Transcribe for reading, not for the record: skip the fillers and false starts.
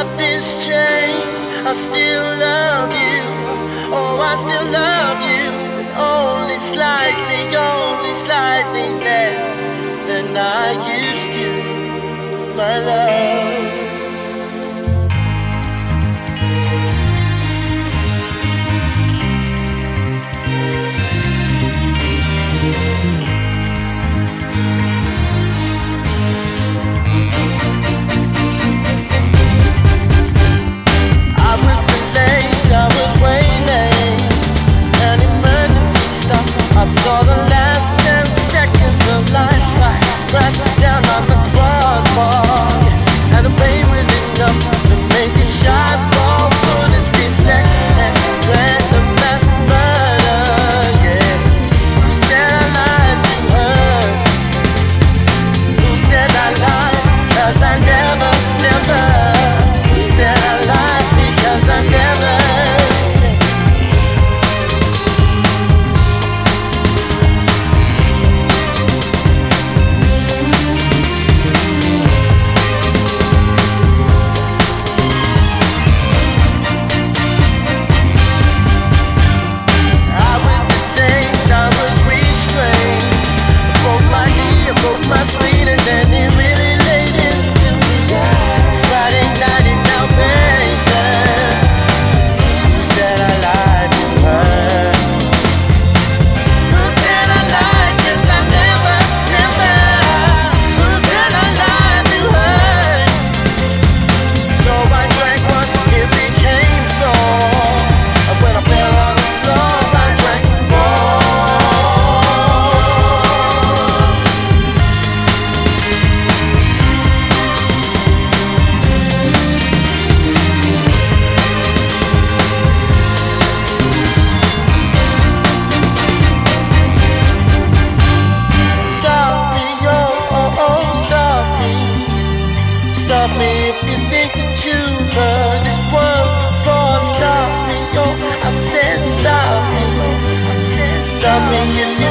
nothing's changed. I still love you. Oh, I still love you. Only slightly less than I used to, my love. I saw the last 10 seconds of life crash down on the crossbar, and the pain was enough to make a shot ball bullets reflect and plan the mass murder. Yeah, who said I lied to her? Who said I lied? 'Cause I never. Who said I lied? Because I never. My speed and then it really laid into me. Friday night in Albania. Who said I lied to her? Who said I lied? 'Cause I never. Who said I lied to her? So I drank one, it became four. When I fell on the floor, I drank more. Stop me if you think that you've heard this word before. Stop me, yo, I said stop me. Stop me if